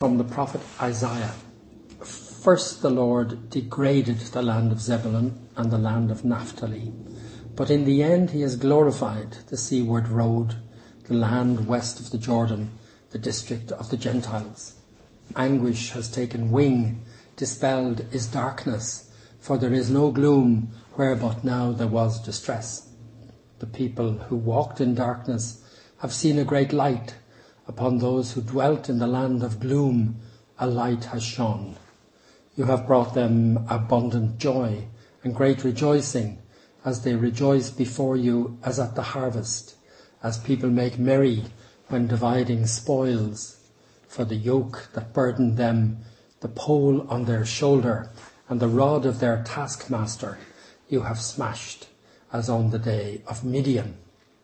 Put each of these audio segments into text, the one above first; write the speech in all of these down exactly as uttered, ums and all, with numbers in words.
from the prophet Isaiah. First the Lord degraded the land of Zebulun and the land of Naphtali, but in the end he has glorified the seaward road, the land west of the Jordan, the district of the Gentiles. Anguish has taken wing, dispelled is darkness, for there is no gloom where but now there was distress. The people who walked in darkness have seen a great light. Upon those who dwelt in the land of gloom, a light has shone. You have brought them abundant joy and great rejoicing, as they rejoice before you as at the harvest, as people make merry when dividing spoils. For the yoke that burdened them, the pole on their shoulder, and the rod of their taskmaster, you have smashed, as on the day of Midian.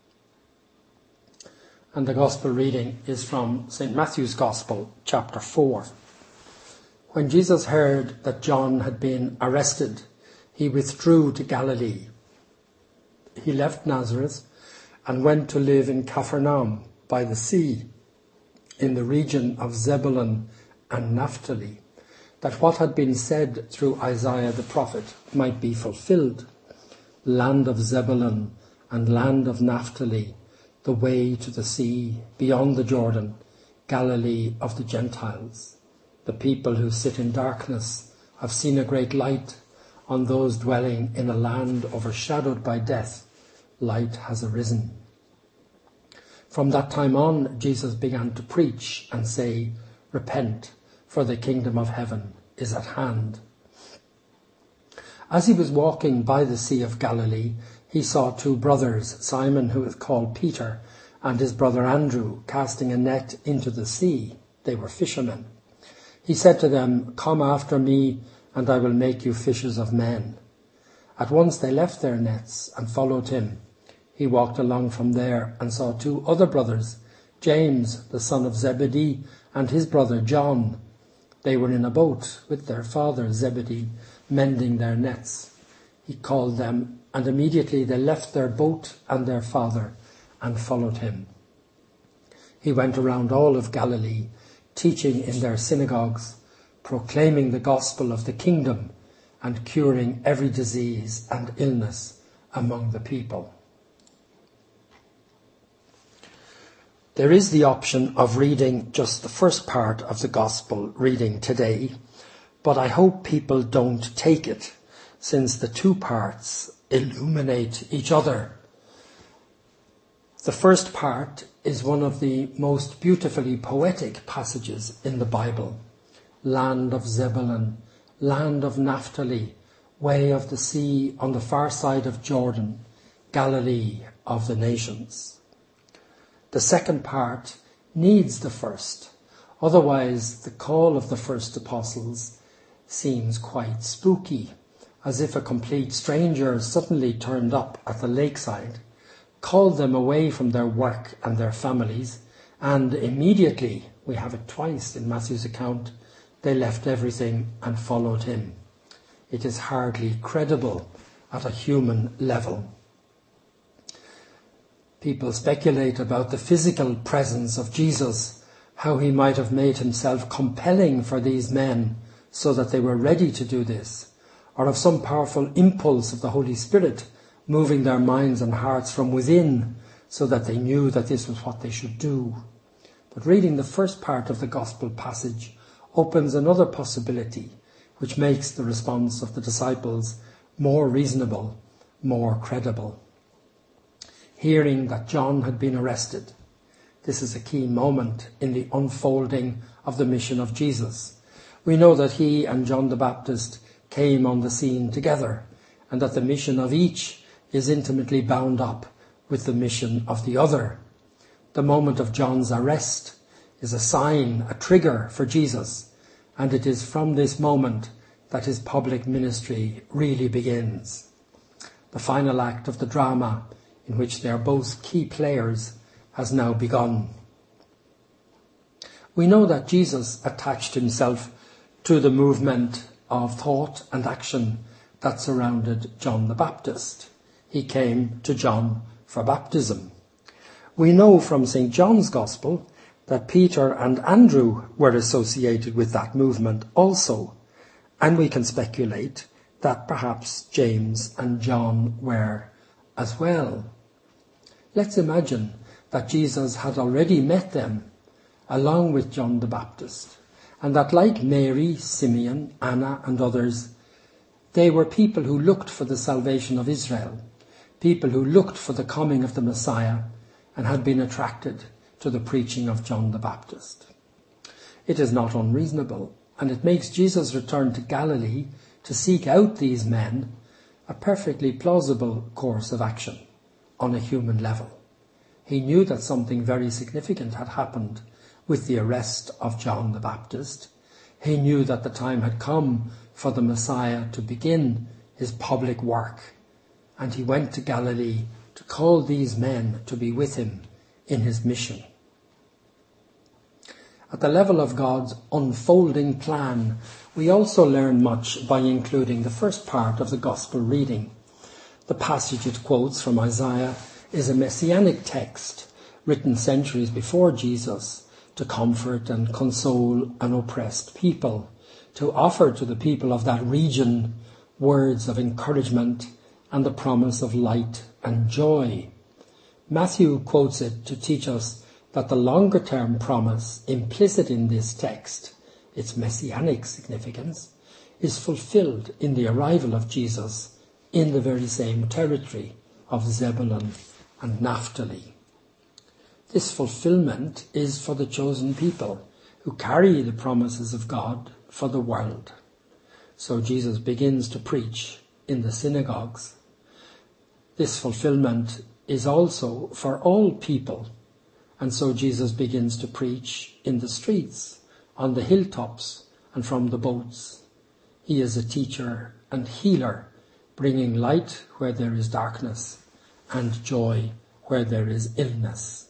And the Gospel reading is from Saint Matthew's Gospel, chapter four. When Jesus heard that John had been arrested, he withdrew to Galilee. He left Nazareth and went to live in Capharnaum by the sea, in the region of Zebulun and Naphtali, that what had been said through Isaiah the prophet might be fulfilled. Land of Zebulun and land of Naphtali, the way to the sea, beyond the Jordan, Galilee of the Gentiles. The people who sit in darkness have seen a great light. On those dwelling in a land overshadowed by death, light has arisen. From that time on, Jesus began to preach and say, "Repent, for the kingdom of heaven is at hand." As he was walking by the Sea of Galilee, he saw two brothers, Simon, who is called Peter, and his brother Andrew, casting a net into the sea. They were fishermen. He said to them, "Come after me, and I will make you fishers of men." At once they left their nets and followed him. He walked along from there and saw two other brothers, James, the son of Zebedee, and his brother John. They were in a boat with their father Zebedee, mending their nets. He called them, and immediately they left their boat and their father and followed him. He went around all of Galilee, teaching in their synagogues, proclaiming the gospel of the kingdom and curing every disease and illness among the people. There is the option of reading just the first part of the gospel reading today, but I hope people don't take it, since the two parts illuminate each other. The first part is one of the most beautifully poetic passages in the Bible. Land of Zebulun, land of Naphtali, way of the sea on the far side of Jordan, Galilee of the nations. The second part needs the first, otherwise the call of the first apostles seems quite spooky, as if a complete stranger suddenly turned up at the lakeside, called them away from their work and their families, and immediately, we have it twice in Matthew's account, they left everything and followed him. It is hardly credible at a human level. People speculate about the physical presence of Jesus, how he might have made himself compelling for these men so that they were ready to do this, or of some powerful impulse of the Holy Spirit moving their minds and hearts from within so that they knew that this was what they should do. But reading the first part of the gospel passage opens another possibility, which makes the response of the disciples more reasonable, more credible. Hearing that John had been arrested, this is a key moment in the unfolding of the mission of Jesus. We know that he and John the Baptist came on the scene together, and that the mission of each is intimately bound up with the mission of the other. The moment of John's arrest is a sign, a trigger for Jesus, and it is from this moment that his public ministry really begins. The final act of the drama, in which they are both key players, has now begun. We know that Jesus attached himself to the movement of thought and action that surrounded John the Baptist. He came to John for baptism. We know from Saint John's Gospel that Peter and Andrew were associated with that movement also, and we can speculate that perhaps James and John were as well. Let's imagine that Jesus had already met them along with John the Baptist, and that like Mary, Simeon, Anna and others, they were people who looked for the salvation of Israel, people who looked for the coming of the Messiah and had been attracted to the preaching of John the Baptist. It is not unreasonable, and it makes Jesus' return to Galilee to seek out these men a perfectly plausible course of action on a human level. He knew that something very significant had happened with the arrest of John the Baptist. He knew that the time had come for the Messiah to begin his public work, and he went to Galilee to call these men to be with him in his mission. At the level of God's unfolding plan, we also learn much by including the first part of the Gospel reading. The passage it quotes from Isaiah is a messianic text written centuries before Jesus to comfort and console an oppressed people, to offer to the people of that region words of encouragement and the promise of light and joy. Matthew quotes it to teach us that the longer-term promise implicit in this text, its messianic significance, is fulfilled in the arrival of Jesus in the very same territory of Zebulun and Naphtali. This fulfillment is for the chosen people who carry the promises of God for the world. So Jesus begins to preach in the synagogues. This fulfillment is also for all people. And so Jesus begins to preach in the streets, on the hilltops, and from the boats. He is a teacher and healer, bringing light where there is darkness and joy where there is illness.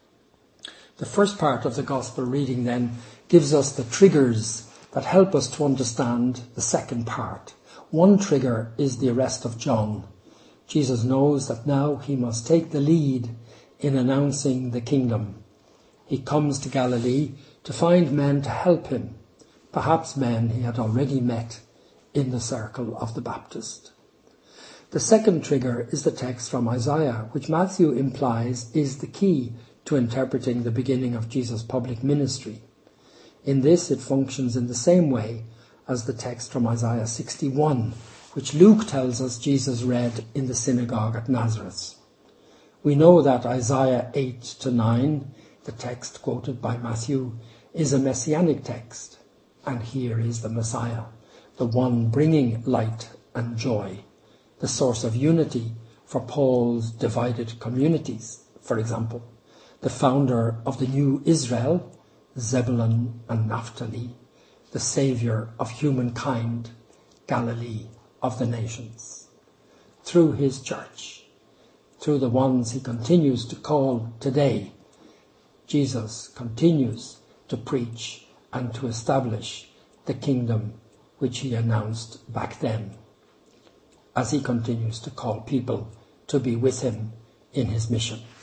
The first part of the Gospel reading then gives us the triggers that help us to understand the second part. One trigger is the arrest of John. Jesus knows that now he must take the lead in announcing the kingdom. He comes to Galilee to find men to help him, perhaps men he had already met in the circle of the Baptist. The second trigger is the text from Isaiah, which Matthew implies is the key to interpreting the beginning of Jesus' public ministry. In this, it functions in the same way as the text from Isaiah sixty-one, which Luke tells us Jesus read in the synagogue at Nazareth. We know that Isaiah eight to nine, the text quoted by Matthew, is a messianic text, and here is the Messiah, the one bringing light and joy, the source of unity for Paul's divided communities, for example, the founder of the new Israel, Zebulun and Naphtali, the saviour of humankind, Galilee of the nations. Through his church, through the ones he continues to call today, Jesus continues to preach and to establish the kingdom which he announced back then, as he continues to call people to be with him in his mission.